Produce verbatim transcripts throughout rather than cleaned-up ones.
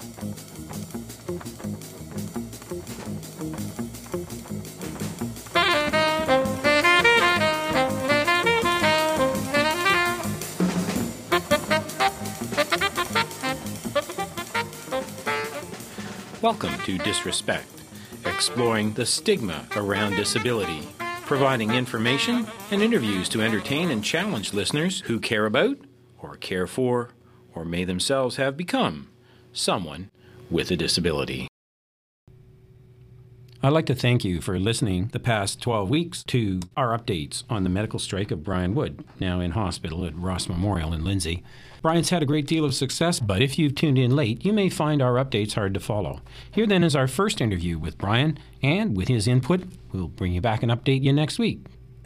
Welcome to Disrespect, exploring the stigma around disability, providing information and interviews to entertain and challenge listeners who care about, or care for, or may themselves have become someone with a disability. I'd like to thank you for listening the past twelve weeks to our updates on the medical strike of Brian Wood, now in hospital at Ross Memorial in Lindsay. Brian's had a great deal of success, but if you've tuned in late, you may find our updates hard to follow. Here then is our first interview with Brian, and with his input, we'll bring you back and update you next week.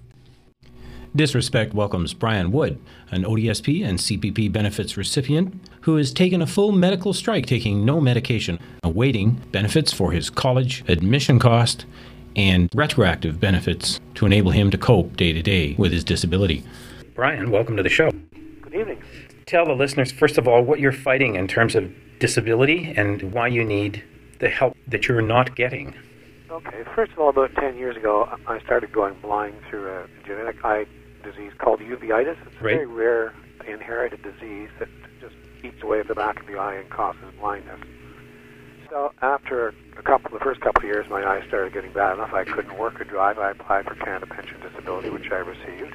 Disrespect welcomes Brian Wood, an O D S P and C P P benefits recipient who has taken a full medical strike taking no medication, awaiting benefits for his college admission cost and retroactive benefits to enable him to cope day to day with his disability. Brian, welcome to the show. Good evening. Tell the listeners, first of all, what you're fighting in terms of disability and why you need the help that you're not getting. Okay, first of all, about ten years ago, I started going blind through a genetic eye disease called uveitis. It's a right. very rare inherited disease that just eats away at the back of the eye and causes blindness. So after a couple, the first couple of years, my eyes started getting bad enough I couldn't work or drive. I applied for Canada Pension Disability, which I received.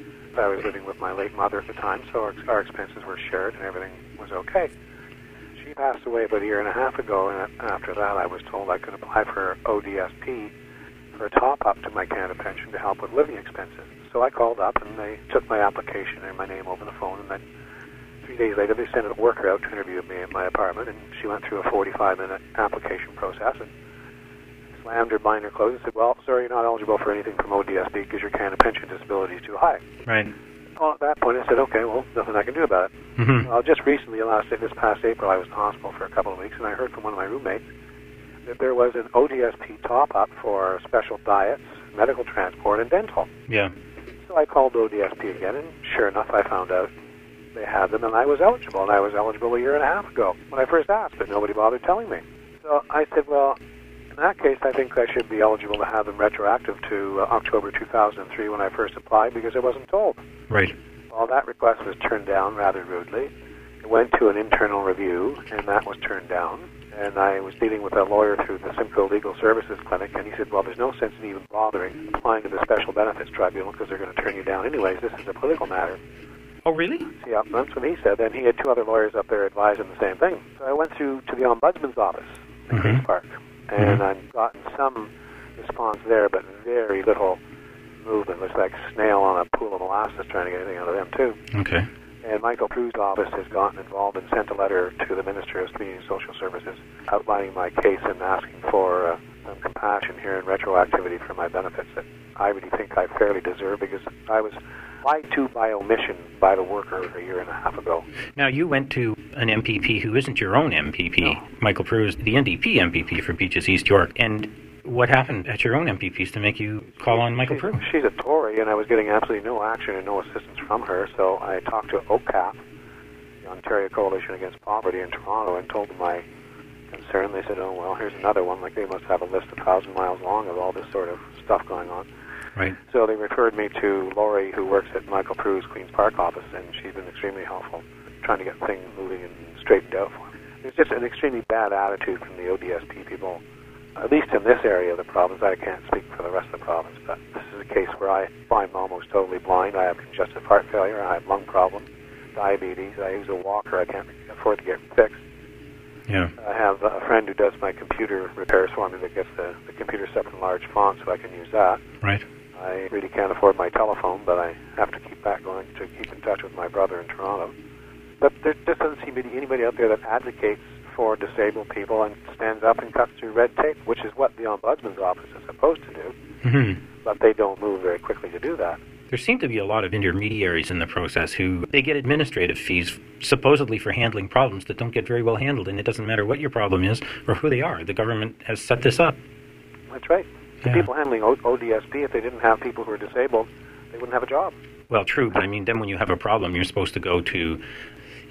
I was living with my late mother at the time, so our, our expenses were shared and everything was okay. She passed away about a year and a half ago, and after that I was told I could apply for O D S P for a top-up to my Canada Pension to help with living expenses. So I called up, and they took my application and my name over the phone, and then three days later they sent a worker out to interview me in my apartment, and she went through a forty-five minute application process and slammed her binder closed and said, well, sorry, you're not eligible for anything from O D S P because your Canada Pension Disability is too high. Right. Well, at that point I said, okay, well, nothing I can do about it. Mm-hmm. Well, just recently, last this past April, I was in hospital for a couple of weeks, and I heard from one of my roommates that there was an O D S P top-up for special diets, medical transport, and dental. Yeah. So I called O D S P again, and sure enough, I found out they had them, and I was eligible, and I was eligible a year and a half ago when I first asked, but nobody bothered telling me. So I said, well, in that case, I think I should be eligible to have them retroactive to uh, October two thousand three when I first applied because I wasn't told. Right. Well, that request was turned down rather rudely. It went to an internal review, and that was turned down. And I was dealing with a lawyer through the Simcoe Legal Services Clinic, and he said, well, there's no sense in even bothering applying to the Special Benefits Tribunal because they're going to turn you down anyways. This is a political matter. Oh, really? Yeah, that's what he said. And he had two other lawyers up there advising the same thing. So I went through to the Ombudsman's office in Mm-hmm. Queen's Park, and Mm-hmm. I've gotten some response there, but very little movement. Looks like a snail on a pool of molasses trying to get anything out of them, too. Okay. And Michael Prue's office has gotten involved and sent a letter to the Minister of Community and Social Services outlining my case and asking for uh, some compassion here and retroactivity for my benefits that I really think I fairly deserve because I was lied to by omission by the worker a year and a half ago. Now, you went to an M P P who isn't your own M P P. No. Michael Prue is the N D P M P P for Beaches East York. And what happened at your own M P Ps to make you call on Michael Prue? She's a Tory, and I was getting absolutely no action and no assistance from her, so I talked to O C A P, the Ontario Coalition Against Poverty in Toronto, and told them my concern. They said, oh, well, here's another one. Like, they must have a list a thousand miles long of all this sort of stuff going on. Right. So they referred me to Laurie, who works at Michael Prue's Queen's Park office, and she's been extremely helpful, trying to get things moving and straightened out for me. There's just an extremely bad attitude from the O D S P people, at least in this area of the province. I can't speak for the rest of the province, but this is a case where I, I'm almost totally blind. I have congestive heart failure, I have lung problems, diabetes, I use a walker I can't afford to get fixed. Yeah. I have a friend who does my computer repairs for me that gets the, the computer set in large font so I can use that. Right. I really can't afford my telephone, but I have to keep that going to keep in touch with my brother in Toronto. But there just doesn't seem to be anybody out there that advocates for disabled people and stands up and cuts through red tape, which is what the Ombudsman's office is supposed to do. Mm-hmm. But they don't move very quickly to do that. There seem to be a lot of intermediaries in the process who they get administrative fees supposedly for handling problems that don't get very well handled, and it doesn't matter what your problem is or who they are. The government has set this up. That's right. The Yeah. people handling o- ODSP, if they didn't have people who are disabled, they wouldn't have a job. Well, true, but I mean, then when you have a problem, you're supposed to go to,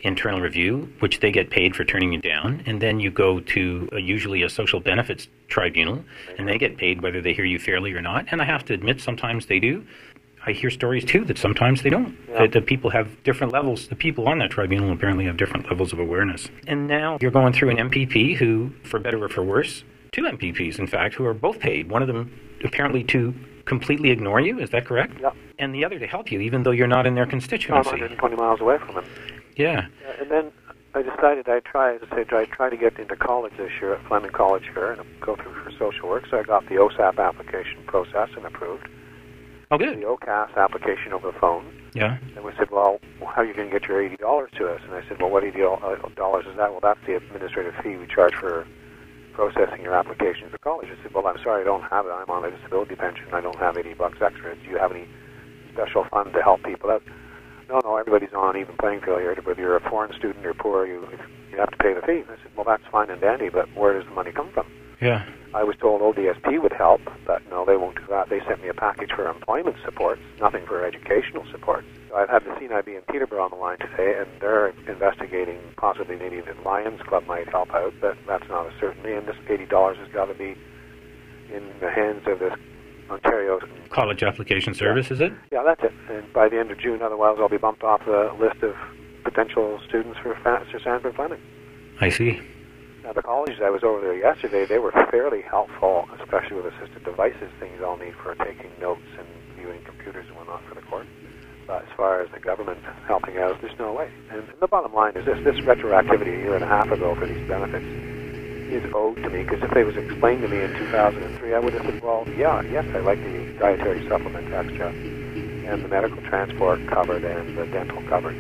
internal review, which they get paid for turning you down, and then you go to a, usually a social benefits tribunal, and they get paid whether they hear you fairly or not. And I have to admit, sometimes they do. I hear stories, too, that sometimes they don't. Yeah. That the people have different levels. The people on that tribunal apparently have different levels of awareness. And now you're going through an M P P who, for better or for worse, two M P Ps, in fact, who are both paid. One of them apparently to completely ignore you, is that correct? Yeah. And the other to help you, even though you're not in their I'm constituency. one hundred twenty miles away from him. Yeah. Uh, and then I decided I'd try, as I said, I'd try to get into college this year at Fleming College here and go through for social work. So I got the O S A P application processed and approved. Oh, good. The O C A S application over the phone. Yeah. And we said, well, how are you going to get your eighty dollars to us? And I said, well, what eighty dollars is that? Well, that's the administrative fee we charge for processing your application for college. I said, well, I'm sorry, I don't have it. I'm on a disability pension. I don't have eighty bucks extra. Do you have any special fund to help people out? No, no, everybody's on an even playing field here. Whether you're a foreign student or poor, you you have to pay the fee. And I said, well, that's fine and dandy, but where does the money come from? Yeah. I was told O D S P would help, but no, they won't do that. They sent me a package for employment supports, nothing for educational supports. So I've had the C N I B in Peterborough on the line today, and they're investigating possibly maybe the Lions Club might help out, but that's not a certainty. And this eighty dollars has got to be in the hands of this Ontario College Application Service, yeah. is it? Yeah, that's it. And by the end of June, otherwise I'll be bumped off the list of potential students for Sir Sanford Fleming. I see. Now, the colleges I was over there yesterday, they were fairly helpful, especially with assistive devices, things I'll need for taking notes and viewing computers and whatnot for the court. But as far as the government helping out, there's no way. And the bottom line is this, this retroactivity a year and a half ago for these benefits is owed to me, because if it was explained to me in two thousand three, I would have said, well, yeah, yes, I like the dietary supplement extra and the medical transport covered and the dental coverage.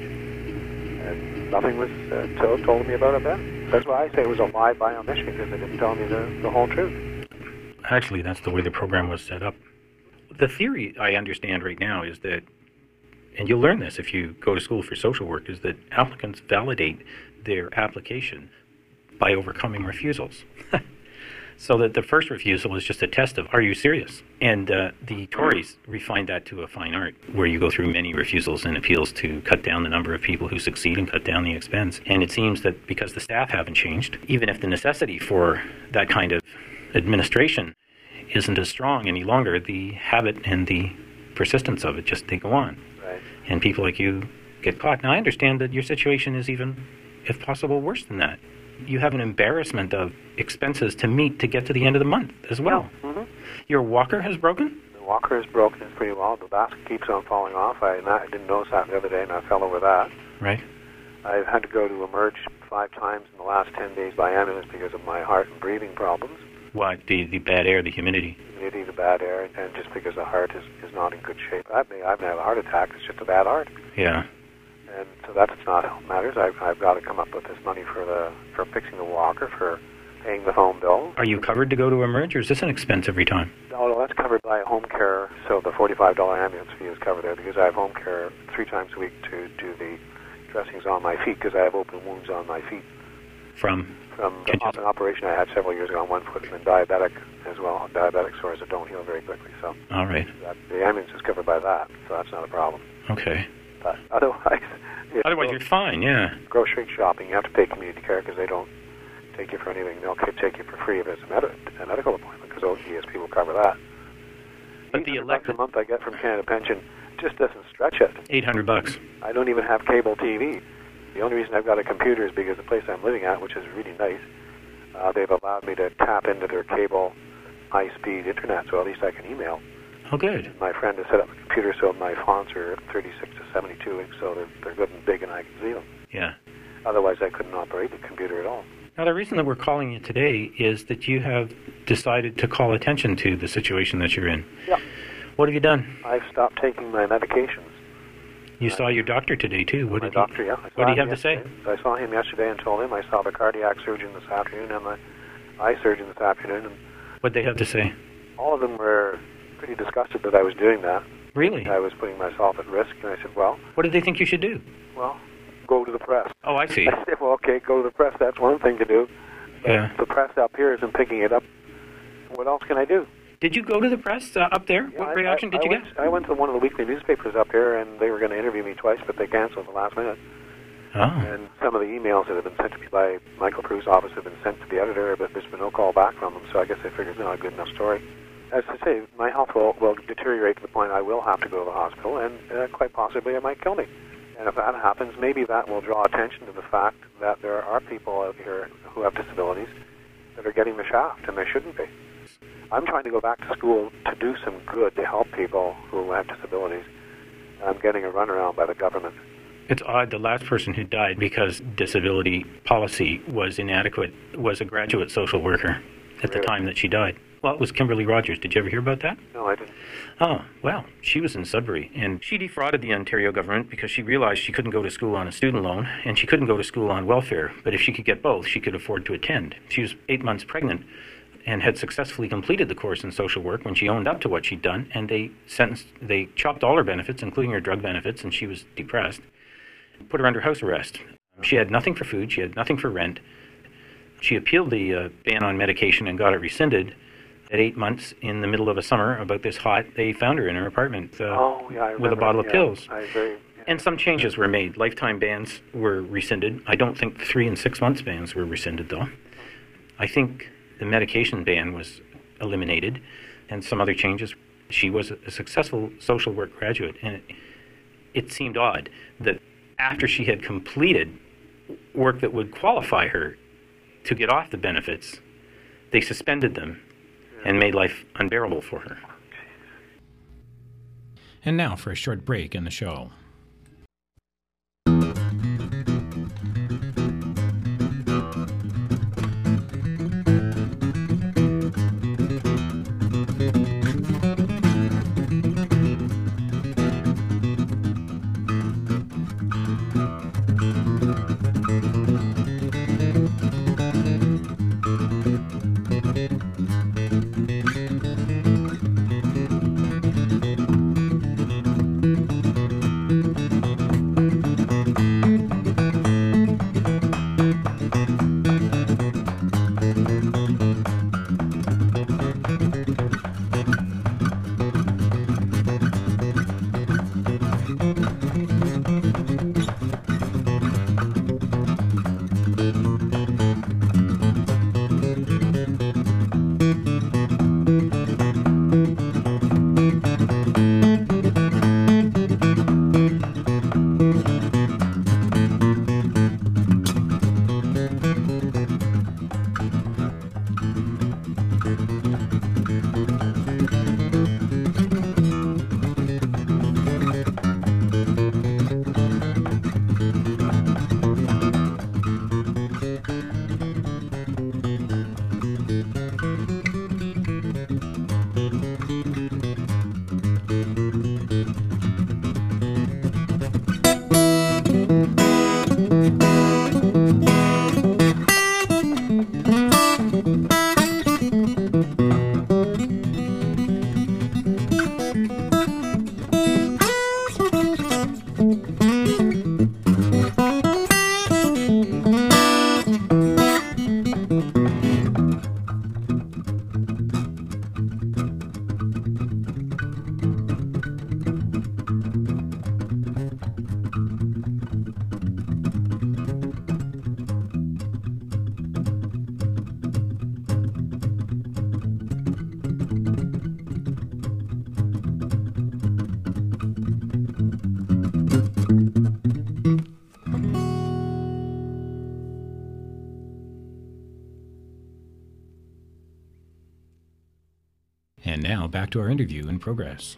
And nothing was uh, told, told me about it then. That's why I say it was a lie by omission, because they didn't tell me the, the whole truth. Actually, that's the way the program was set up. The theory I understand right now is that, and you'll learn this if you go to school for social work, is that applicants validate their application by overcoming refusals. So that the first refusal is just a test of, are you serious? And uh, the Tories refined that to a fine art, where you go through many refusals and appeals to cut down the number of people who succeed and cut down the expense. And it seems that because the staff haven't changed, even if the necessity for that kind of administration isn't as strong any longer, the habit and the persistence of it just they go on. Right. And people like you get caught. Now, I understand that your situation is even, if possible, worse than that. You have an embarrassment of expenses to meet to get to the end of the month as well. Yeah. Mm-hmm. Your walker has broken? The walker is broken pretty well. The basket keeps on falling off. I, I didn't notice that the other day, and I fell over that. Right. I've had to go to Emerge five times in the last ten days by ambulance because of my heart and breathing problems. What? The, the bad air, the humidity? Humidity, the bad air, and just because the heart is, is not in good shape. I've, I haven't had a heart attack. It's just a bad heart. Yeah. And so that's not how it matters. I've, I've got to come up with this money for the for fixing the walker, for paying the home bill. Are you covered to go to Emerge, or is this an expense every time? No, no, that's covered by home care. So the forty-five dollars ambulance fee is covered there because I have home care three times a week to do the dressings on my feet because I have open wounds on my feet. From? From the, an operation I had several years ago on one foot, and diabetic as well. Diabetic sores that don't heal very quickly. So all right. That, the ambulance is covered by that, so that's not a problem. Okay. But otherwise... Otherwise, you're fine, yeah. Grocery shopping, you have to pay community care because they don't take you for anything. They'll take you for free if it's a, med- a medical appointment because O D S P will cover that. But the electric... a month I get from Canada Pension just doesn't stretch it. eight hundred bucks. I don't even have cable T V. The only reason I've got a computer is because the place I'm living at, which is really nice, uh, they've allowed me to tap into their cable high-speed internet, so at least I can email. Oh, good. My friend has set up a computer so my fonts are thirty-six to seventy-two inch, so they're, they're good and big and I can see them. Yeah. Otherwise, I couldn't operate the computer at all. Now, the reason that we're calling you today is that you have decided to call attention to the situation that you're in. Yeah. What have you done? I've stopped taking my medications. You saw your doctor today, too. What my did doctor, he, yeah. What did he have yesterday. to say? So I saw him yesterday and told him. I saw the cardiac surgeon this afternoon and the eye surgeon this afternoon. And what did they have to say? all of them were pretty disgusted that I was doing that. Really? I was putting myself at risk, and I said, well... What did they think you should do? Well, go to the press. Oh, I see. I said, well, okay, go to the press. That's one thing to do. But yeah. the press up here isn't picking it up. What else can I do? Did you go to the press uh, up there? Yeah, what I, reaction I, did I you went, get? I went to one of the weekly newspapers up here, and they were going to interview me twice, but they canceled at the last minute. Oh. And some of the emails that have been sent to me by Michael Prue's office have been sent to the editor, but there's been no call back from them, so I guess they figured it's not a good enough story. As I say, my health will, will deteriorate to the point I will have to go to the hospital, and uh, quite possibly it might kill me. And if that happens, maybe that will draw attention to the fact that there are people out here who have disabilities that are getting the shaft, and they shouldn't be. I'm trying to go back to school to do some good, to help people who have disabilities. I'm getting a runaround by the government. It's odd, the last person who died because disability policy was inadequate was a graduate social worker at Really? the time that she died. Well, it was Kimberly Rogers. Did you ever hear about that? No, I didn't. Oh, well, she was in Sudbury, and she defrauded the Ontario government because she realized she couldn't go to school on a student loan, and she couldn't go to school on welfare. But if she could get both, she could afford to attend. She was eight months pregnant and had successfully completed the course in social work when she owned up to what she'd done, and they sentenced, they chopped all her benefits, including her drug benefits, and she was depressed, put her under house arrest. She had nothing for food, she had nothing for rent. She appealed the uh, ban on medication and got it rescinded. At eight months, in the middle of a summer, about this hot, they found her in her apartment uh, oh, yeah, I with a bottle yeah, of pills. I very, yeah. And some changes were made. Lifetime bans were rescinded. I don't think the three and six months bans were rescinded, though. I think the medication ban was eliminated, and some other changes. She was a successful social work graduate, and it, it seemed odd that after she had completed work that would qualify her to get off the benefits, they suspended them and made life unbearable for her. And now for a short break in the show. And now, back to our interview in progress.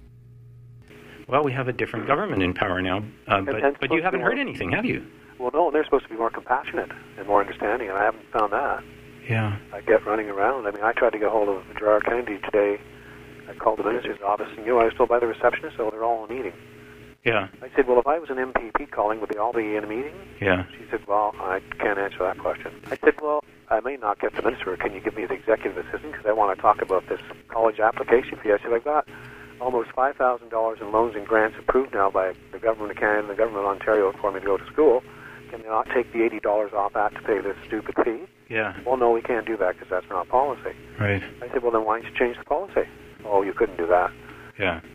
Well, we have a different government in power now, uh, but, and but you haven't heard anything, have you? Well, no, they're supposed to be more compassionate and more understanding, and I haven't found that. Yeah. I get running around. I mean, I tried to get hold of Gerard Kennedy today. I called the minister's office, and you know, I was told by the receptionist, oh, they're all in a meeting. Yeah. I said, well, if I was an M P P calling, would they all be in a meeting? Yeah. She said, well, I can't answer that question. I said, well, I may not get the minister. Can you give me the executive assistant? Because I want to talk about this college application fee. I said, I've got almost five thousand dollars in loans and grants approved now by the government of Canada and the government of Ontario for me to go to school. Can they not take the eighty dollars off that to pay this stupid fee? Yeah. Well, no, we can't do that because that's not policy. Right. I said, well, then why don't you change the policy? Oh, you couldn't do that. Yeah.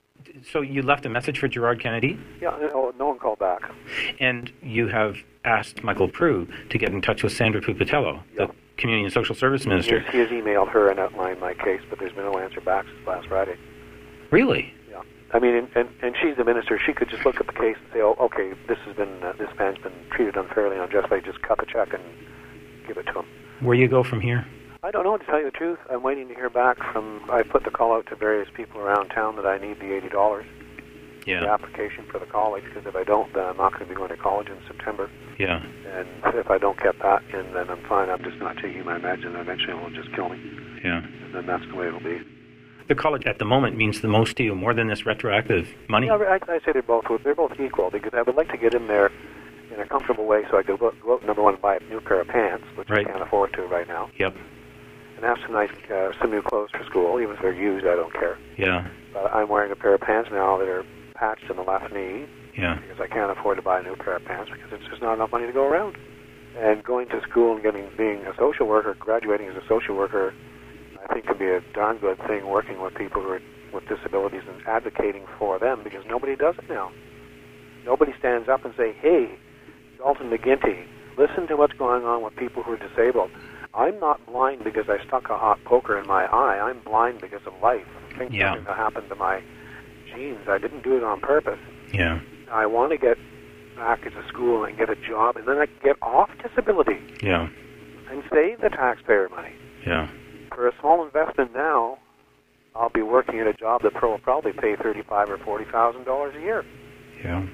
So you left a message for Gerard Kennedy? Yeah, no, no one called back. And you have asked Michael Prue to get in touch with Sandra Pupatello, Yeah. the Community and Social Service Minister. He has, he has emailed her and outlined my case, but there's been no answer back since last Friday. Really? Yeah. I mean, and, and, and she's the minister. She could just look at the case and say, oh, okay, this has been, uh, this man's been treated unfairly, unjustly, just cut the check and give it to him. Where you go from here? I don't know, to tell you the truth. I'm waiting to hear back from, I put the call out to various people around town that I need the eighty dollars. Yeah. The application for the college, because if I don't, then I'm not going to be going to college in September. Yeah. And if I don't get that in, then I'm fine. I'm just not taking my meds, and eventually it will just kill me. Yeah. And then that's the way it'll be. The college at the moment means the most to you, more than this retroactive money? Yeah, I, I say they're both they're both equal, because I would like to get in there in a comfortable way so I could go, go out, number one, and buy a new pair of pants, which Right. I can't afford to right now. Yep. And have some nice, uh, some new clothes for school, even if they're used, I don't care. Yeah. But I'm wearing a pair of pants now that are patched in the left knee, Yeah. because I can't afford to buy a new pair of pants because it's just not enough money to go around. And going to school and getting being a social worker, graduating as a social worker, I think could be a darn good thing, working with people who are with disabilities and advocating for them, because nobody does it now. Nobody stands up and say, hey, Dalton McGuinty, listen to what's going on with people who are disabled. I'm not blind because I stuck a hot poker in my eye. I'm blind because of life. Things Yeah. that happened to my genes. I didn't do it on purpose. Yeah. I want to get back into school and get a job, and then I can get off disability Yeah. and save the taxpayer money. Yeah. For a small investment now, I'll be working at a job that will probably pay thirty-five or forty thousand dollars a year. Yeah.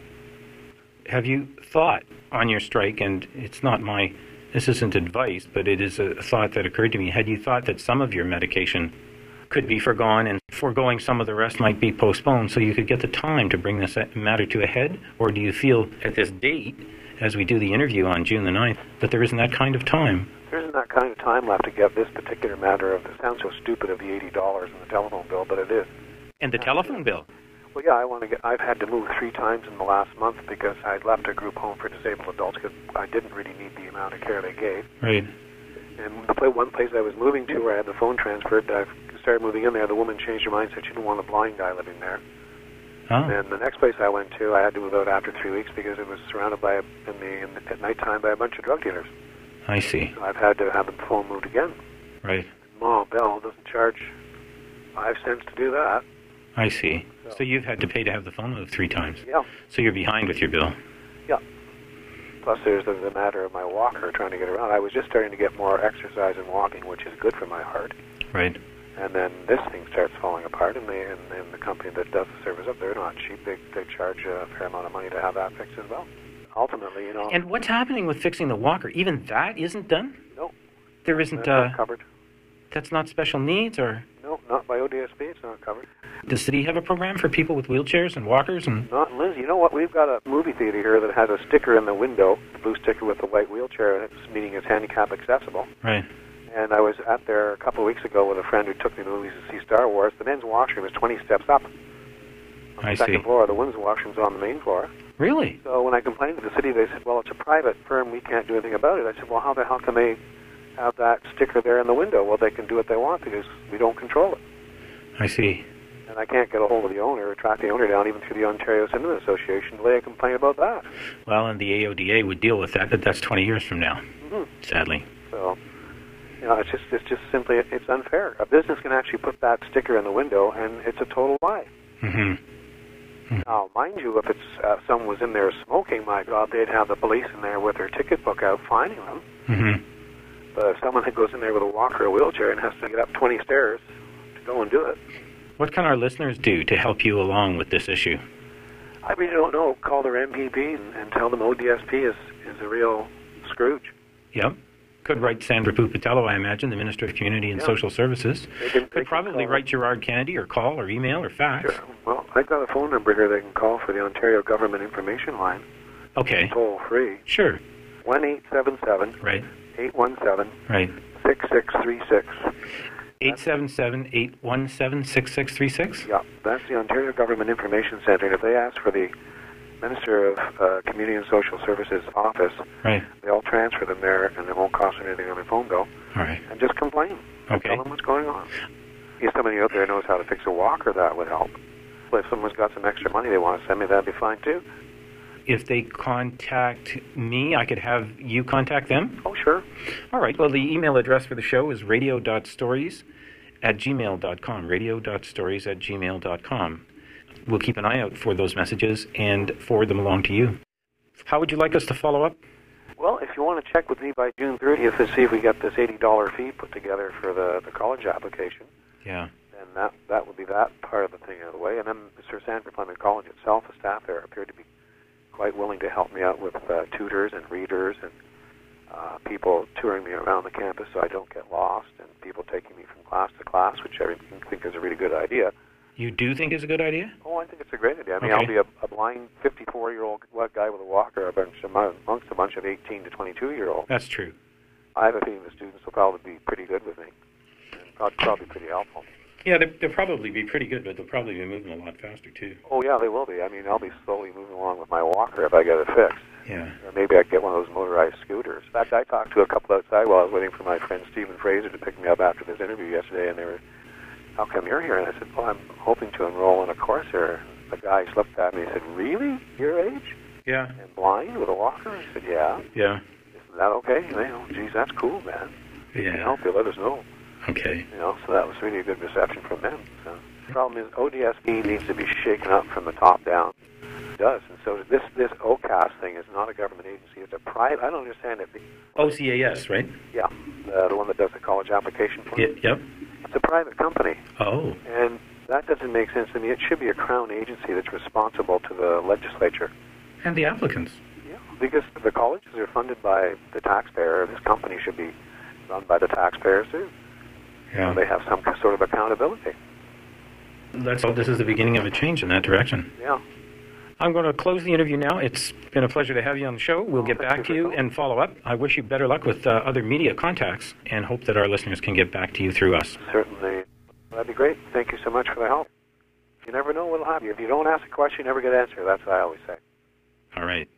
Have you thought on your strike, and it's not my, this isn't advice, but it is a thought that occurred to me. Had you thought that some of your medication could be foregone and foregoing some of the rest might be postponed so you could get the time to bring this matter to a head? Or do you feel at this date, as we do the interview on June the ninth, that there isn't that kind of time? There isn't that kind of time left to get this particular matter of, it sounds so stupid, of the eighty dollars in the telephone bill, but it is. And the telephone bill? Well, yeah, I want to get, I've had to move three times in the last month because I'd left a group home for disabled adults because I didn't really need the amount of care they gave. Right. And the place, one place I was moving to where I had the phone transferred, I started moving in there, the woman changed her mind, said she didn't want a blind guy living there. Oh. And the next place I went to, I had to move out after three weeks because it was surrounded by, a, in the, in the, at nighttime, by a bunch of drug dealers. I see. So I've had to have the phone moved again. Right. Ma Bell doesn't charge five cents to do that. I see. So- So you've had to pay to have the phone moved three times. Yeah, So you're behind with your bill. yeah. Plus there's the, the matter of my walker trying to get around. I was just starting to get more exercise and walking, which is good for my heart. Right. And then this thing starts falling apart, and, they, and, and the company that does the service up there, they're not cheap. They, they charge a fair amount of money to have that fixed as well. Ultimately, you know... And what's happening with fixing the walker? Even that isn't done? No. There isn't, That's uh, not covered. that's not special needs, or No, not by O D S P, it's not covered. does the city have a program for people with wheelchairs and walkers? And Not in Lindsay. You know what? We've got a movie theater here that has a sticker in the window, the blue sticker with the white wheelchair, and it's meaning it's handicap accessible. Right. And I was at there a couple of weeks ago with a friend who took me to the movies to see Star Wars. The men's washroom is twenty steps up on the I second see. floor. The women's washroom's on the main floor. Really? So when I complained to the city, they said, well, it's a private firm. We can't do anything about it. I said, well, how the hell can they have that sticker there in the window? Well, they can do what they want because we don't control it. I see. And I can't get a hold of the owner or track the owner down even through the Ontario Cinema Association to lay a complaint about that. Well, and the A O D A would deal with that, but that's twenty years from now, Mm-hmm. sadly. So, you know, it's just it's just simply, it's unfair. A business can actually put that sticker in the window, and it's a total lie. Mm-hmm. Now, mind you, if it's uh, someone was in there smoking, my God, they'd have the police in there with their ticket book out fining them. Mm-hmm. But if someone that goes in there with a walker or a wheelchair and has to get up twenty stairs to go and do it, What can our listeners do to help you along with this issue? I really don't know. Call their M P P and, and tell them O D S P is, is a real Scrooge. Yep. Could write Sandra Pupatello, I imagine, the Minister of Community and Yeah. Social Services. They can, they Could can probably call. write Gerard Kennedy or call or email or fax. Sure. Well, I got a phone number here they can call for the Ontario Government Information Line. Okay. Toll free. Sure. one eight seven seven, Right. eight one seven, Right. six six three six. eight seven seven, eight one seven, six six three six? Yeah, that's the Ontario Government Information Centre. And if they ask for the Minister of uh, Community and Social Services office, Right. they'll transfer them there, and it won't cost them anything on their phone bill. All right. And just complain. Okay. Tell them what's going on. If somebody out there knows how to fix a walker, that would help. if someone's got some extra money they want to send me, that'd be fine too. If they contact me, I could have you contact them? Oh, sure. All right. Well, the email address for the show is radio dot stories at gmail dot com. radio dot stories at gmail dot com. We'll keep an eye out for those messages and forward them along to you. How would you like us to follow up? Well, if you want to check with me by June thirtieth to see if we got this eighty dollars fee put together for the, the college application, Yeah. then that that would be that part of the thing out of the way. And then Sir Sandford Fleming College itself, the staff there appeared to be quite willing to help me out with uh, tutors and readers and uh, people touring me around the campus so I don't get lost, and people taking me from class to class, which I think is a really good idea. You do think it's a good idea? Oh, I think it's a great idea. I mean, Okay. I'll be a, a blind fifty-four-year-old guy with a walker a bunch of, amongst a bunch of eighteen to twenty-two-year-olds. That's true. I have a feeling the students will probably be pretty good with me, and probably, probably pretty helpful. Yeah, they, they'll probably be pretty good, but they'll probably be moving a lot faster, too. Oh, yeah, they will be. I mean, I'll be slowly moving along with my walker if I get it fixed. Yeah. Or maybe I get one of those motorized scooters. In fact, I talked to a couple outside while I was waiting for my friend Stephen Fraser to pick me up after this interview yesterday, and they were, how come you're here? And I said, well, I'm hoping to enroll in a course here. The guy just looked at me and said, really? Your age? Yeah. And blind with a walker? I said, yeah. Yeah. Is that okay? You know, geez, that's cool, man. If you Yeah. can help you, let us know. Okay. You know, so that was really a good reception from them. So the problem is O D S P needs to be shaken up from the top down. It does. And so this this O C A S thing is not a government agency. It's a private. I don't understand it. O C A S, right? Yeah, uh, the one that does the college application form. Y- yep. It's a private company. Oh. And that doesn't make sense to me. It should be a crown agency that's responsible to the legislature. And the applicants. Yeah, because the colleges are funded by the taxpayer. This company should be run by the taxpayers too. Yeah. They have some sort of accountability. That's all. This is the beginning of a change in that direction. Yeah. I'm going to close the interview now. It's been a pleasure to have you on the show. We'll get thank back you to for you calling. and follow up. I wish you better luck with uh, other media contacts and hope that our listeners can get back to you through us. Certainly. That'd be great. Thank you so much for the help. You never know what'll happen. If you don't ask a question, you never get an answer. That's what I always say. All right.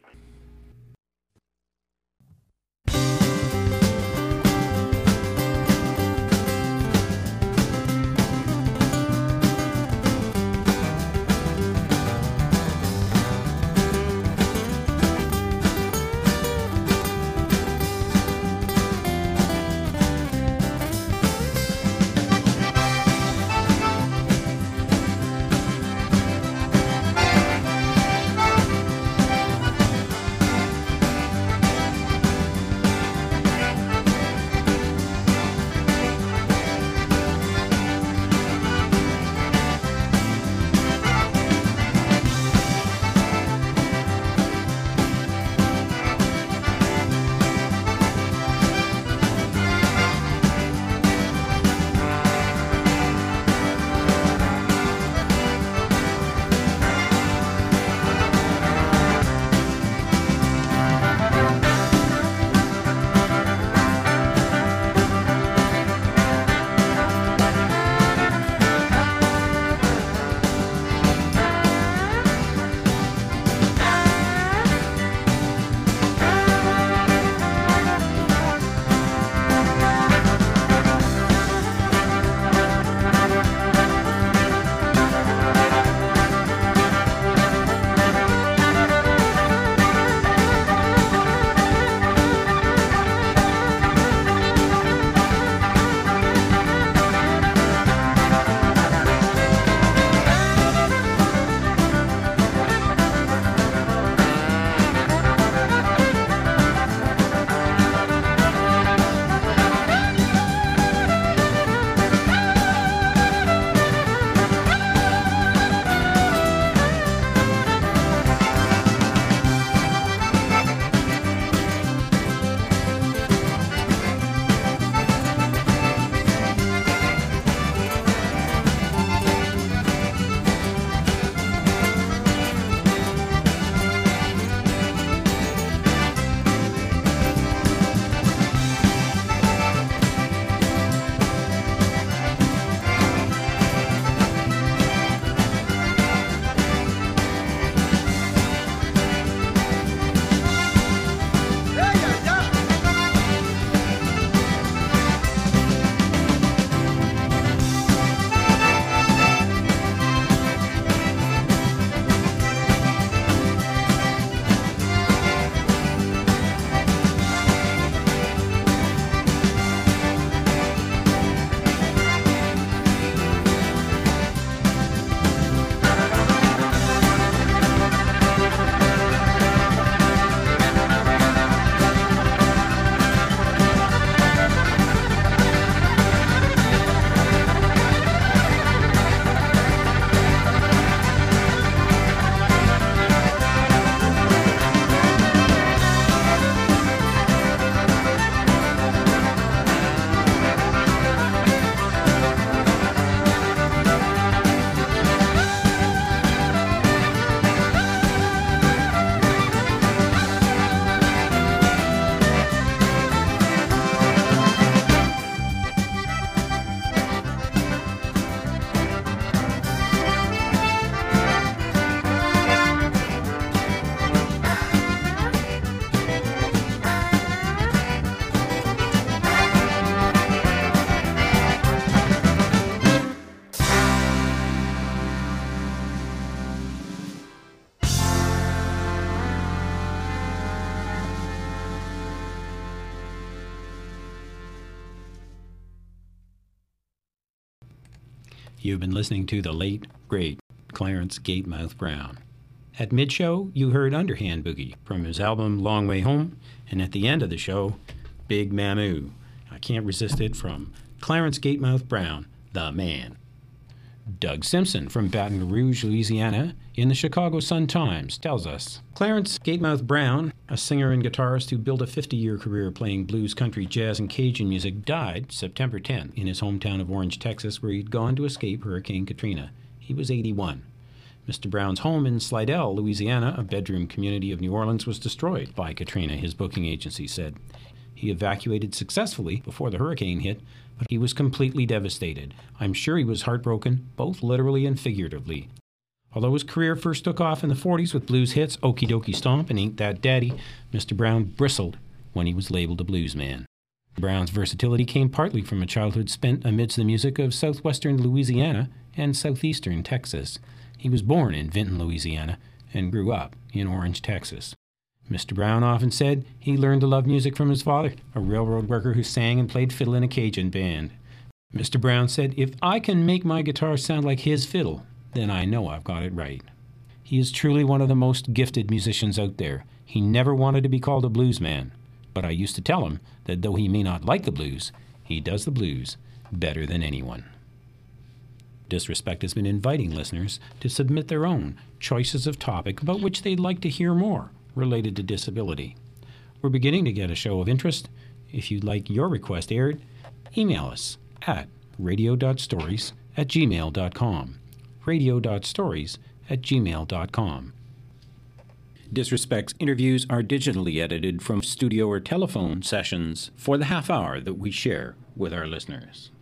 You've been listening to the late, great Clarence Gatemouth Brown. At mid-show, you heard Underhand Boogie from his album Long Way Home, and at the end of the show, Big Mamu. I Can't Resist It from Clarence Gatemouth Brown, the man. Doug Simpson from Baton Rouge, Louisiana, in the Chicago Sun-Times, tells us, Clarence Gatemouth Brown, a singer and guitarist who built a fifty-year career playing blues, country, jazz, and Cajun music, died September tenth in his hometown of Orange, Texas, where he'd gone to escape Hurricane Katrina. He was eighty-one. Mister Brown's home in Slidell, Louisiana, a bedroom community of New Orleans, was destroyed by Katrina, his booking agency said. He evacuated successfully before the hurricane hit, but he was completely devastated. I'm sure he was heartbroken, both literally and figuratively. Although his career first took off in the forties with blues hits Okie Dokie Stomp and Ain't That Daddy, Mister Brown bristled when he was labeled a blues man. Brown's versatility came partly from a childhood spent amidst the music of southwestern Louisiana and southeastern Texas. He was born in Vinton, Louisiana, and grew up in Orange, Texas. Mister Brown often said he learned to love music from his father, a railroad worker who sang and played fiddle in a Cajun band. Mister Brown said, if I can make my guitar sound like his fiddle, then I know I've got it right. He is truly one of the most gifted musicians out there. He never wanted to be called a blues man, but I used to tell him that though he may not like the blues, he does the blues better than anyone. Disrespect has been inviting listeners to submit their own choices of topic about which they'd like to hear more related to disability. We're beginning to get a show of interest. If you'd like your request aired, email us at radio.stories at gmail.com. radio.stories at gmail.com. Disrespect's interviews are digitally edited from studio or telephone sessions for the half hour that we share with our listeners.